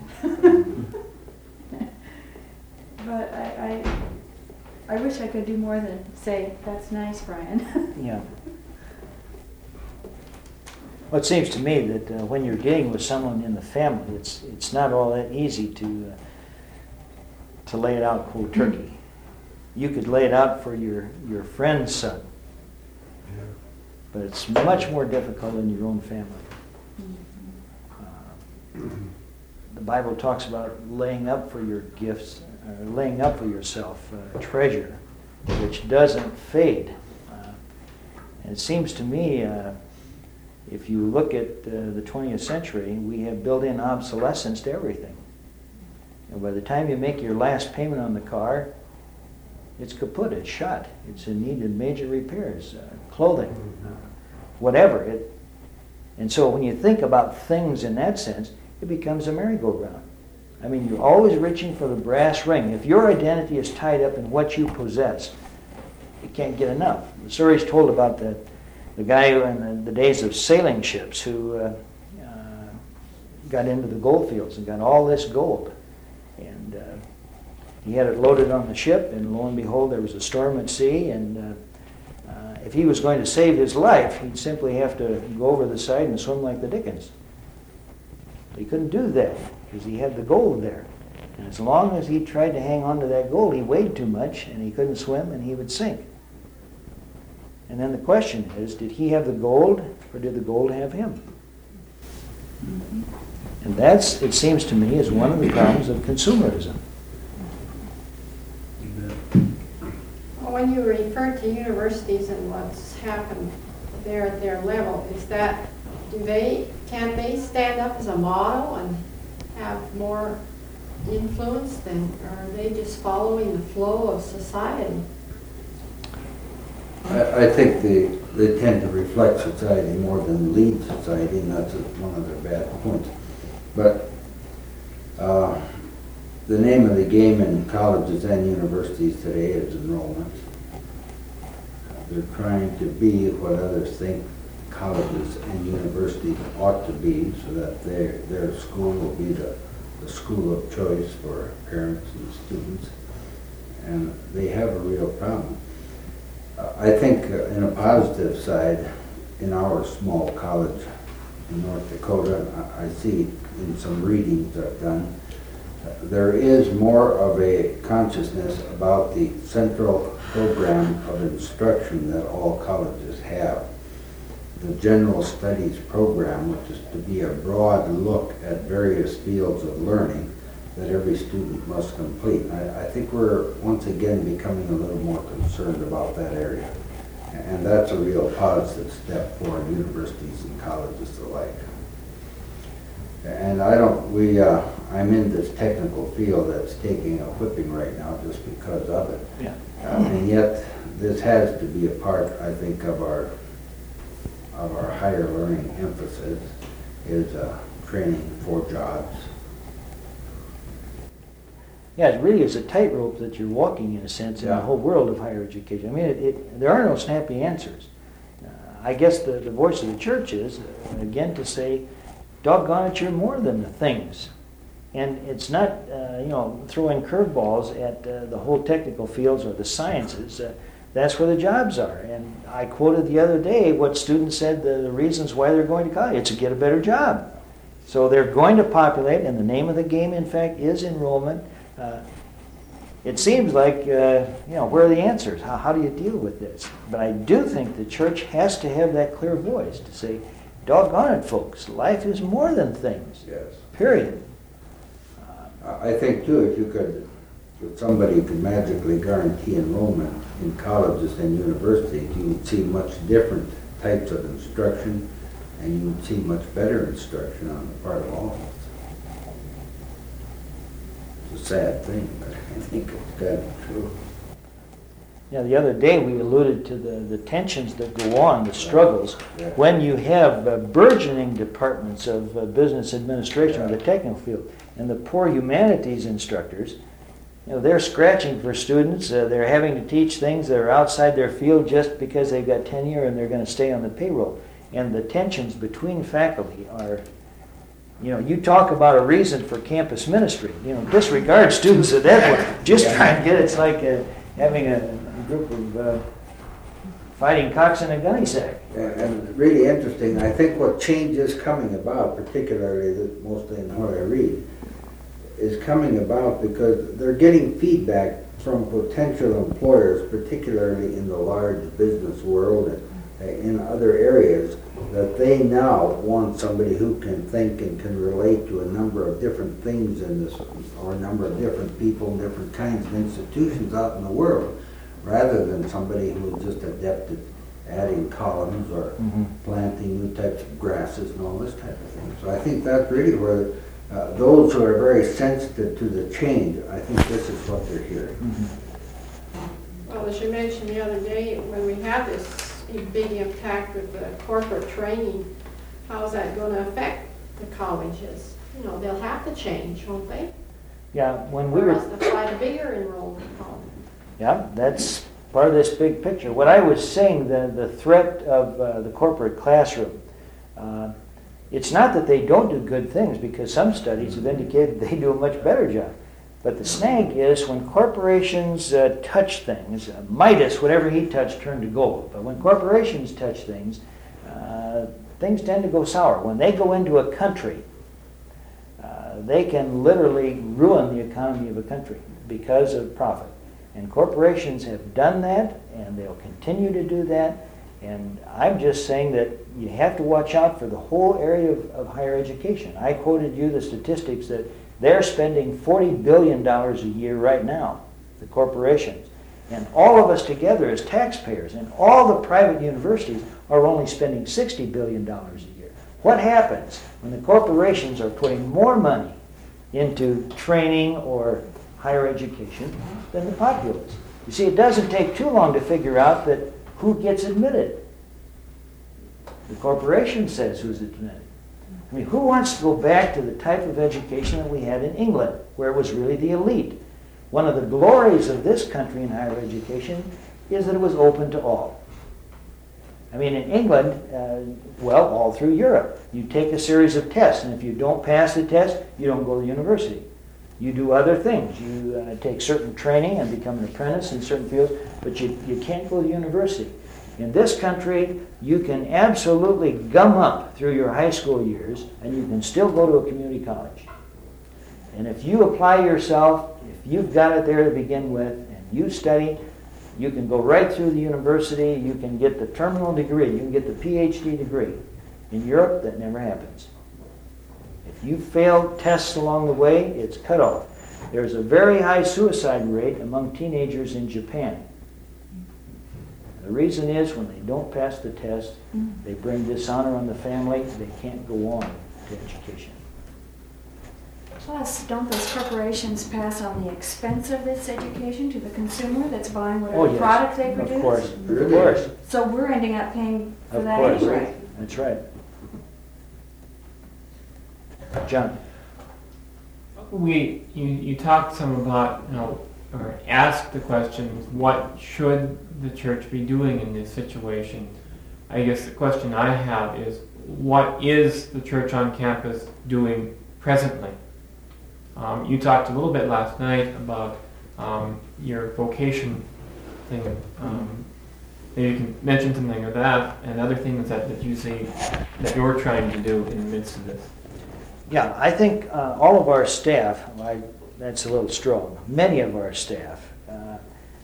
But I, I, I wish I could do more than say, that's nice, Brian. Yeah. Well, it seems to me that uh, when you're dealing with someone in the family, it's it's not all that easy to uh, to lay it out cold turkey. You could lay it out for your, your friend's son, Yeah. but it's much more difficult in your own family. Uh, the Bible talks about laying up for your gifts, or laying up for yourself uh, treasure which doesn't fade. Uh, And it seems to me, uh, if you look at uh, the twentieth century, we have built-in obsolescence to everything. And by the time you make your last payment on the car, it's kaput, it's shot, it's in need of major repairs, uh, clothing, uh, whatever. It, and so when you think about things in that sense, it becomes a merry-go-round. I mean, you're always reaching for the brass ring. If your identity is tied up in what you possess, you can't get enough. The story's told about the, the guy who in the, the days of sailing ships who uh, uh, got into the gold fields and got all this gold. And uh, he had it loaded on the ship, and lo and behold, there was a storm at sea, and uh, uh, if he was going to save his life, he'd simply have to go over the side and swim like the Dickens. He couldn't do that because he had the gold there. And as long as he tried to hang on to that gold, he weighed too much and he couldn't swim and he would sink. And then the question is, did he have the gold or did the gold have him? Mm-hmm. And that's, it seems to me, is one of the problems of consumerism. Well, when you refer to universities and what's happened there at their level, is that, do they, can they stand up as a model and have more influence than, or are they just following the flow of society? I, I think they, they tend to reflect society more than lead society, and that's one of their bad points. But uh, the name of the game in colleges and universities today is enrollment. They're trying to be what others think colleges and universities ought to be, so that their their school will be the, the school of choice for parents and students. And they have a real problem. Uh, I think uh, in a positive side, in our small college in North Dakota, I, I see in some readings I've done, uh, there is more of a consciousness about the central program of instruction that all colleges have. The General Studies program, which is to be a broad look at various fields of learning that every student must complete. I, I think we're once again becoming a little more concerned about that area. And that's a real positive step for universities and colleges alike. And I don't, we, uh, I'm in this technical field that's taking a whipping right now just because of it. Yeah. Uh, and yet, this has to be a part, I think, of our of our higher learning emphasis is uh, training for jobs. Yeah, it really is a tightrope that you're walking, in a sense, in Yeah. the whole world of higher education. I mean, it, it, there are no snappy answers. Uh, I guess the, the voice of the church is, uh, again, to say, doggone it, you're more than the things. And it's not, uh, you know, throwing curveballs at uh, the whole technical fields or the sciences. Uh, that's where the jobs are. And I quoted the other day what students said the, the reasons why they're going to college. It's to get a better job. So they're going to populate, and the name of the game, in fact, is enrollment. Uh, it seems like, uh, you know, where are the answers? How, how do you deal with this? But I do think the church has to have that clear voice to say, doggone it, folks, life is more than things. Yes. Period. I think too, if you could, if somebody could magically guarantee enrollment in colleges and universities, you would see much different types of instruction, and you would see much better instruction on the part of all of us. It's a sad thing, but I think it's got to be true. Yeah, the other day we alluded to the, the tensions that go on, the struggles, Yeah. when you have uh, burgeoning departments of uh, business administration or Yeah. the technical field, and the poor humanities instructors, you know, they're scratching for students. Uh, they're having to teach things that are outside their field just because they've got tenure and they're going to stay on the payroll. And the tensions between faculty are, you know, you talk about a reason for campus ministry. You know, disregard students at that point. Just try and get it. It's like uh, having a, a group of uh, fighting cocks in a gunny sack. And, and really interesting, I think what change is coming about, particularly that mostly in what I read, is coming about because they're getting feedback from potential employers, particularly in the large business world and in other areas, that they now want somebody who can think and can relate to a number of different things in this, or a number of different people, different kinds of institutions out in the world, rather than somebody who is just adept at, adding columns or Mhm. planting new types of grasses and all this type of thing. So I think that's really where uh, those who are very sensitive to the change, I think this is what they're hearing. Mhm. Well, as you mentioned the other day, when we have this big impact with the corporate training, how's that going to affect the colleges? You know, they'll have to change, won't they? Yeah, when we Or were, else they'll find a bigger enrollment problem. yeah, that's part of this big picture. What I was saying, the, the threat of uh, the corporate classroom, uh, it's not that they don't do good things, because some studies have indicated they do a much better job. But the snag is when corporations uh, touch things, uh, Midas, whatever he touched turned to gold. But when corporations touch things, uh, things tend to go sour. When they go into a country, uh, they can literally ruin the economy of a country because of profit. And corporations have done that, and they'll continue to do that. And I'm just saying that you have to watch out for the whole area of, of higher education. I quoted you the statistics that they're spending forty billion dollars a year right now, the corporations. And all of us together as taxpayers and all the private universities are only spending sixty billion dollars a year. What happens when the corporations are putting more money into training or higher education than the populace? You see, it doesn't take too long to figure out that who gets admitted. The corporation says who's admitted. I mean, who wants to go back to the type of education that we had in England, where it was really the elite? One of the glories of this country in higher education is that it was open to all. I mean, in England, uh, well, all through Europe, you take a series of tests, and if you don't pass the test, you don't go to university. You do other things. You uh, take certain training and become an apprentice in certain fields, but you, you can't go to university. In this country, you can absolutely gum up through your high school years, and you can still go to a community college. And if you apply yourself, if you've got it there to begin with, and you study, you can go right through the university, you can get the terminal degree, you can get the P H D degree. In Europe, that never happens. If you failed tests along the way, it's cut off. There's a very high suicide rate among teenagers in Japan. The reason is when they don't pass the test, they bring dishonor on the family, they can't go on to education. Plus, don't those corporations pass on the expense of this education to the consumer that's buying Oh, whatever yes. product they produce? Of course, Really? of course, So we're ending up paying for of that course. anyway. That's right. John? We, you, you talked some about, you know, or asked the question, what should the church be doing in this situation? I guess the question I have is, what is the church on campus doing presently? Um, you talked a little bit last night about um, your vocation thing. Um, maybe you can mention something of that and other things that, that you see that you're trying to do in the midst of this. Yeah, I think uh, all of our staff, I, that's a little strong, many of our staff uh, um,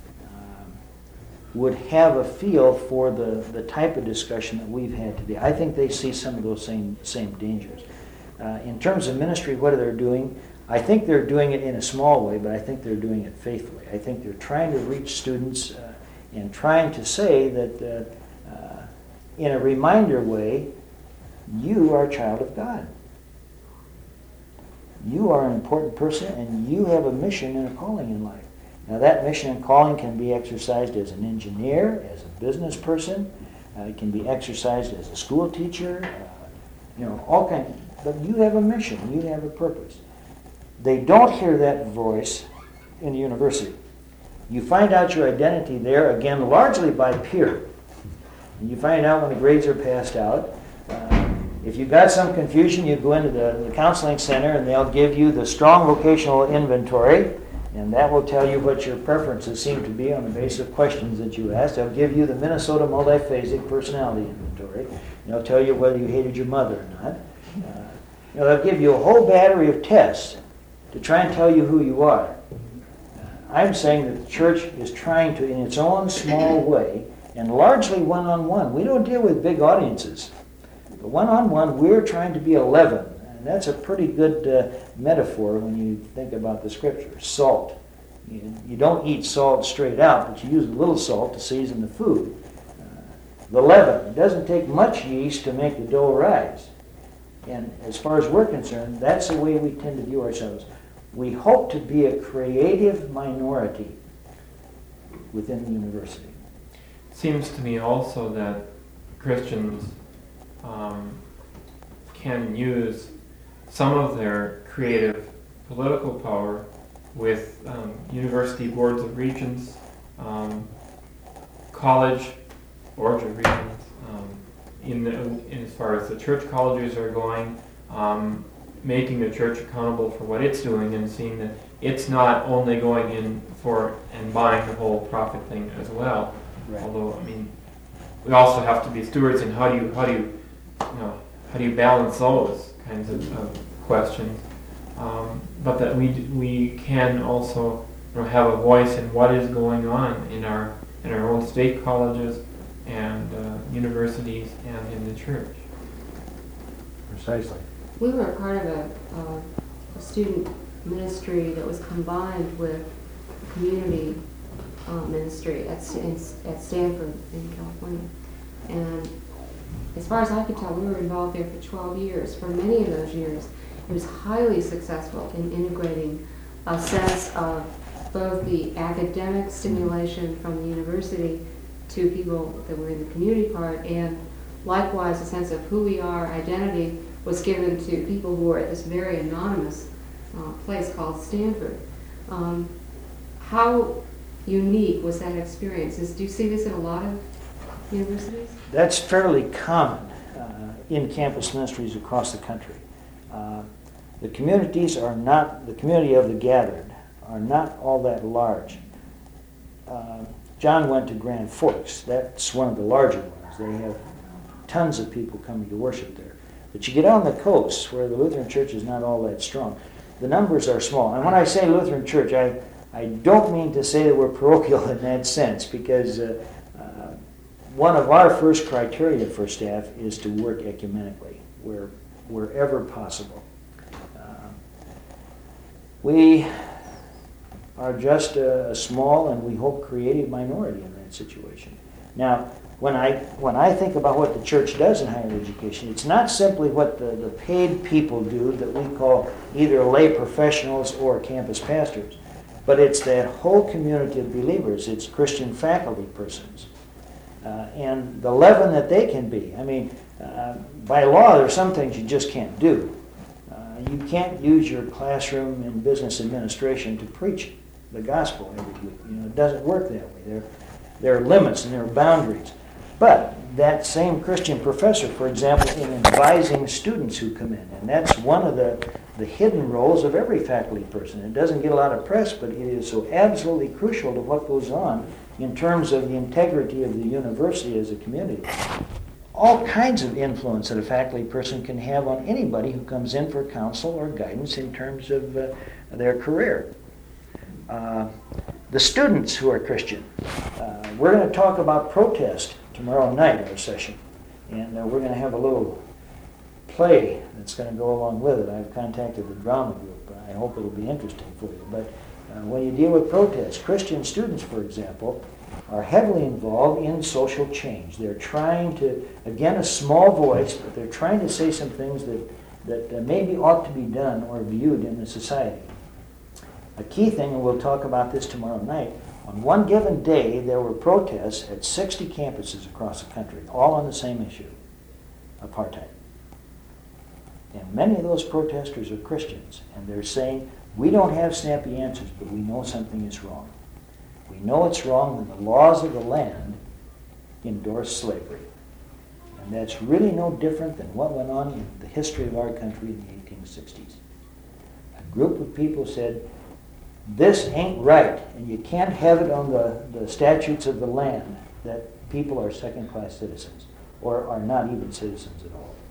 would have a feel for the, the type of discussion that we've had today. I think they see some of those same, same dangers. Uh, in terms of ministry, what they're doing, I think they're doing it in a small way, but I think they're doing it faithfully. I think they're trying to reach students uh, and trying to say that uh, uh, in a reminder way, you are a child of God. You are an important person, and you have a mission and a calling in life. Now, that mission and calling can be exercised as an engineer, as a business person. Uh, it can be exercised as a school teacher. Uh, you know, all kinds. But you have a mission. You have a purpose. They don't hear that voice in the university. You find out your identity there, again, largely by peer. And you find out when the grades are passed out. Uh, If you've got some confusion, you go into the, the counseling center and they'll give you the strong vocational inventory, and that will tell you what your preferences seem to be on the basis of questions that you asked. They'll give you the Minnesota Multiphasic Personality Inventory. And they'll tell you whether you hated your mother or not. Uh, you know, they'll give you a whole battery of tests to try and tell you who you are. Uh, I'm saying that the church is trying to, in its own small way, and largely one-on-one. We don't deal with big audiences. But one-on-one, we're trying to be a leaven. And that's a pretty good uh, metaphor when you think about the scriptures. Salt. You, you don't eat salt straight out, but you use a little salt to season the food. Uh, the leaven. It doesn't take much yeast to make the dough rise. And as far as we're concerned, that's the way we tend to view ourselves. We hope to be a creative minority within the university. Seems to me also that Christians um, can use some of their creative political power with um, university boards of regents, um, college boards of regents, um, in, the, in as far as the church colleges are going, um, making the church accountable for what it's doing and seeing that it's not only going in for and buying the whole profit thing as well. Right. Although, I mean, we also have to be stewards in how do you how do you you know how do you balance those kinds of, of questions. Um, but that we we can also, you know, have a voice in what is going on in our in our own state colleges and uh, universities and in the church. Precisely. We were a part of a, uh, a student ministry that was combined with community uh, ministry at, in, at Stanford in California. And as far as I could tell, we were involved there for twelve years. For many of those years, it was highly successful in integrating a sense of both the academic stimulation from the university to people that were in the community part, and likewise a sense of who we are, identity, was given to people who were at this very anonymous uh, place called Stanford. Um, how unique was that experience? Is, do you see this in a lot of universities? That's fairly common uh, in campus ministries across the country. Uh, the communities are not, the community of the gathered are not all that large. Uh, John went to Grand Forks. That's one of the larger ones. They have tons of people coming to worship there. But you get on the coast where the Lutheran Church is not all that strong, the numbers are small. And when I say Lutheran Church, I, I don't mean to say that we're parochial in that sense, because uh, uh, one of our first criteria for staff is to work ecumenically, where, wherever possible. Uh, we are just a, a small and we hope creative minority in that situation. Now, When I, when I think about what the church does in higher education, it's not simply what the, the paid people do that we call either lay professionals or campus pastors, but it's that whole community of believers. It's Christian faculty persons. Uh, and the leaven that they can be. I mean, uh, by law, there are some things you just can't do. Uh, you can't use your classroom in business administration to preach the gospel every week. You know, it doesn't work that way. There, there are limits and there are boundaries. But that same Christian professor, for example, in advising students who come in, and that's one of the, the hidden roles of every faculty person. It doesn't get a lot of press, but it is so absolutely crucial to what goes on in terms of the integrity of the university as a community. All kinds of influence that a faculty person can have on anybody who comes in for counsel or guidance in terms of uh, their career. Uh, the students who are Christian. Uh, we're going to talk about protest tomorrow night in our session. And uh, we're going to have a little play that's going to go along with it. I've contacted the drama group. I hope it'll be interesting for you. But uh, when you deal with protest, Christian students, for example, are heavily involved in social change. They're trying to, again, a small voice, but they're trying to say some things that, that uh, maybe ought to be done or viewed in the society. A key thing, and we'll talk about this tomorrow night, on one given day there were protests at sixty campuses across the country, all on the same issue, apartheid. And many of those protesters are Christians, and they're saying, we don't have snappy answers, but we know something is wrong. We know it's wrong when the laws of the land endorse slavery. And that's really no different than what went on in the history of our country in the eighteen sixties. A group of people said, this ain't right, and you can't have it on the, the statutes of the land that people are second-class citizens, or are not even citizens at all.